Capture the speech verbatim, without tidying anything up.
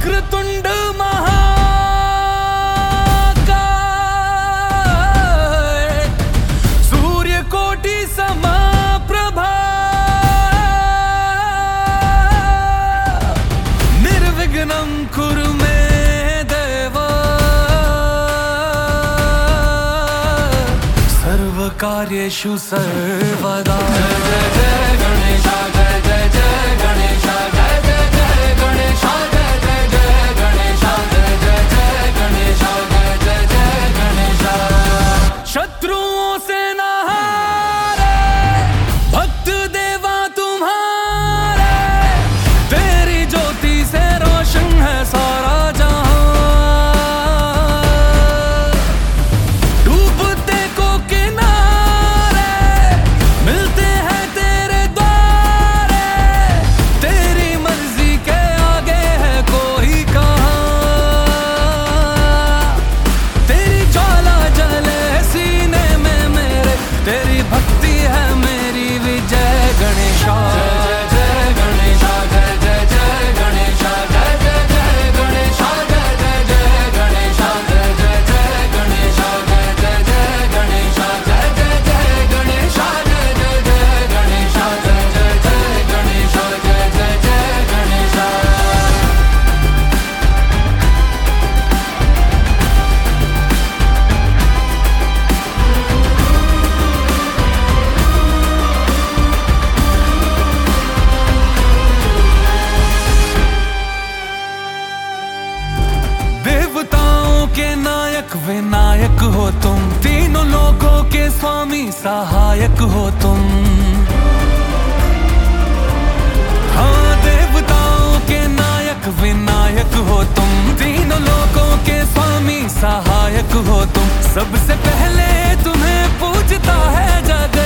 वक्रतुंड महाकाय, सूर्यकोटि समप्रभा, निर्विघ्नं कुरु मे देव, सर्वकार्येषु सर्वदा। जय जय जय गणेशा, जय जय जय गणेशा, जय जय जय गणेशा, जय जय जय गणेशा, जय जय जय गणेशा, जय जय जय गणेशा। शत्रुओं से न हारे भक्त देवा तुम्हारे, तेरी ज्योति से रोशन है सारा जहां। डूबते को किनारे मिलते हैं तेरे द्वारे, तेरी मर्जी के आगे है कोई कहाँ। तेरी ज्वाला जले सीने में मेरे, तेरी भक्ति है मेरी विजय गणेशा। जय जय जय गणेशा, जय जय जय गणेशा, जय जय जय गणेशा, जय जय जय गणेशा, जय जय जय गणेशा, जय जय जय गणेशा, जय जय जय गणेशा, जय जय जय गणेशा, जय जय जय गणेशा, जय जय जय गणेशा। देवताओं के नायक विनायक हो तुम, तीनों लोगों के स्वामी सहायक हो तुम। हाँ, देवताओं के नायक विनायक हो तुम, तीनों लोगों के स्वामी सहायक हो तुम। सबसे पहले तुम्हें पूजता है जग